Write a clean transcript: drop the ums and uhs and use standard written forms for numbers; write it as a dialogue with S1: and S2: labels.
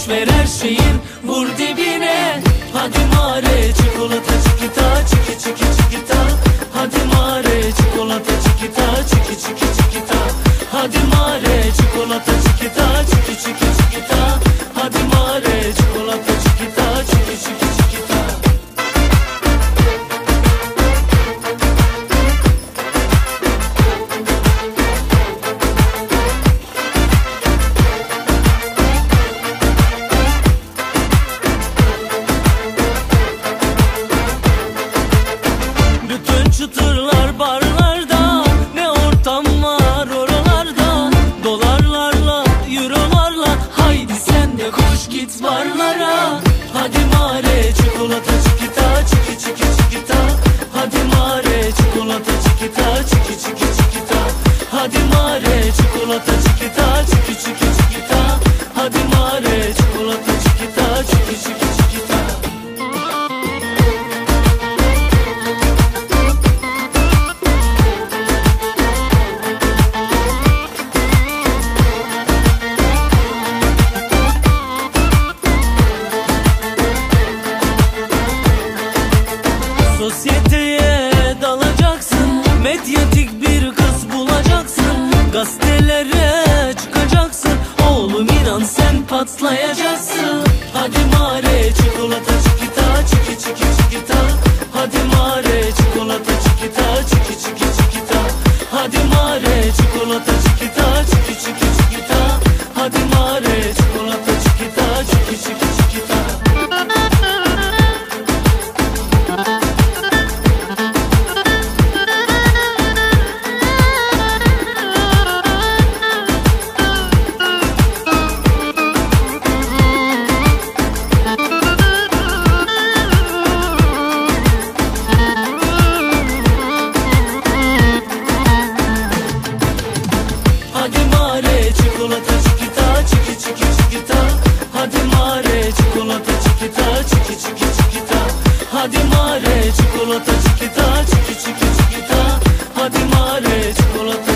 S1: ver her şeyin, vur dibine. Hadi mare çikolata çikita, çiki çiki çikita. Hadi mare çikolata çikita, çiki çiki çikita. Hadi mare çikolata çikita, çiki çiki çikita. Hadi mare çikolata çikita, çiki çiki çikita. Bütün çıtırlar barlarda, ne ortam var oralarda. Dolarlarla, eurolarla, haydi sen de koş git barlara. Hadi mare çikolata çikita, çiki çiki çikita. Hadi mare çikolata çikita, çiki çiki çikita. Hadi mare çikolata çikita, çiki çiki çikita. Hadi mare çikolata çikita, çiki çiki çikita. Sosyeteye dalacaksın, medyatik bir kız bulacaksın. Gazetelere çıkacaksın, oğlum inan sen patlayacaksın. Hadi mare çikolata çikita, çiki çiki çikita. Hadi mare çikolata çikita, çiki çiki çikita. Hadi mare çikolata çikita, çiki çiki çikita. Hadi mare çikolata çikita, çiki çiki çikita. Hadi mare çikolata çikita, çiki çiki çikita. Hadi mare çikolata çikita, çiki çiki çikita. Hadi mare çikolata çikita, çiki çiki çikita. Hadi mare çikolata